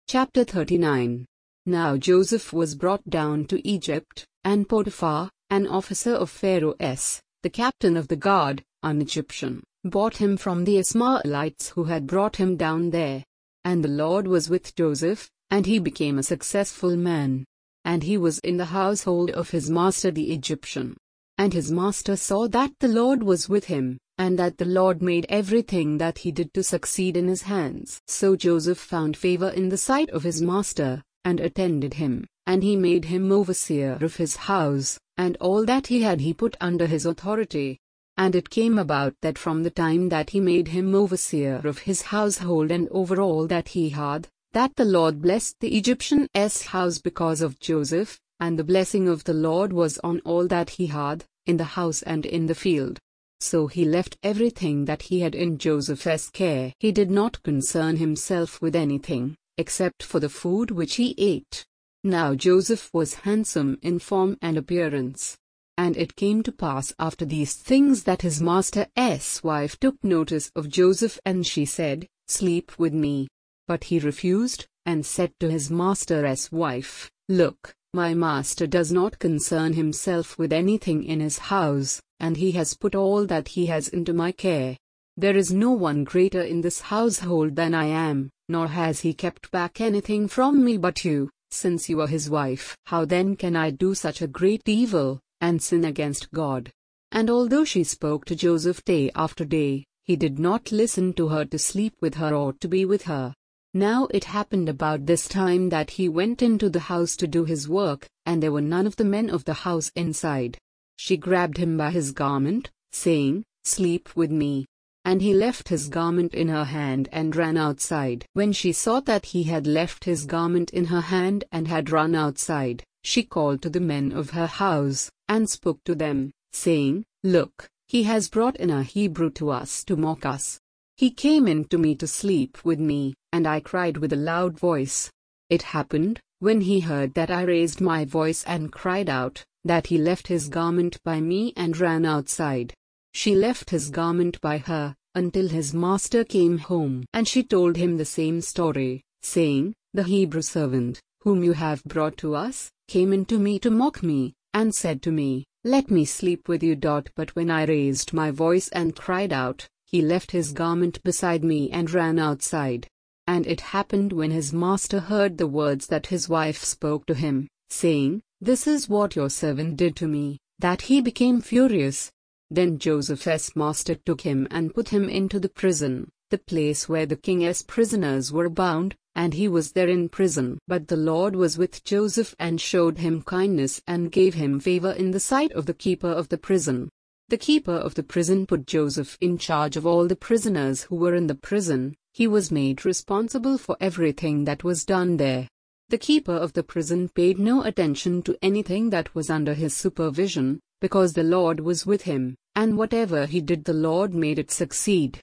Chapter 39. Now Joseph was brought down to Egypt, and Potiphar, an officer of Pharaoh's, the captain of the guard, an Egyptian, bought him from the Ishmaelites who had brought him down there. And the Lord was with Joseph, and he became a successful man. And he was in the household of his master the Egyptian. And his master saw that the Lord was with him, and that the Lord made everything that he did to succeed in his hands. So Joseph found favor in the sight of his master, and attended him, and he made him overseer of his house, and all that he had he put under his authority. And it came about that from the time that he made him overseer of his household and over all that he had, that the Lord blessed the Egyptian's house because of Joseph, and the blessing of the Lord was on all that he had, in the house and in the field. So he left everything that he had in Joseph's care. He did not concern himself with anything, except for the food which he ate. Now Joseph was handsome in form and appearance. And it came to pass after these things that his master's wife took notice of Joseph, and she said, "Sleep with me." But he refused, and said to his master's wife, "Look, my master does not concern himself with anything in his house, and he has put all that he has into my care. There is no one greater in this household than I am, nor has he kept back anything from me but you, since you are his wife. How then can I do such a great evil, and sin against God?" And although she spoke to Joseph day after day, he did not listen to her to sleep with her or to be with her. Now it happened about this time that he went into the house to do his work, and there were none of the men of the house inside. She grabbed him by his garment, saying, "Sleep with me." And he left his garment in her hand and ran outside. When she saw that he had left his garment in her hand and had run outside, she called to the men of her house, and spoke to them, saying, "Look, he has brought in a Hebrew to us to mock us. He came in to me to sleep with me, and I cried with a loud voice. It happened, when he heard that I raised my voice and cried out, that he left his garment by me and ran outside. She left his garment by her, until his master came home. And she told him the same story, saying, The Hebrew servant, whom you have brought to us, came in to me to mock me, and said to me, Let me sleep with you. But when I raised my voice and cried out, he left his garment beside me and ran outside. And it happened when his master heard the words that his wife spoke to him, saying, This is what your servant did to me, that he became furious. Then Joseph's master took him and put him into the prison, the place where the king's prisoners were bound, and he was there in prison. But the Lord was with Joseph and showed him kindness and gave him favor in the sight of the keeper of the prison. The keeper of the prison put Joseph in charge of all the prisoners who were in the prison. He was made responsible for everything that was done there. The keeper of the prison paid no attention to anything that was under his supervision, because the Lord was with him, and whatever he did the Lord made it succeed.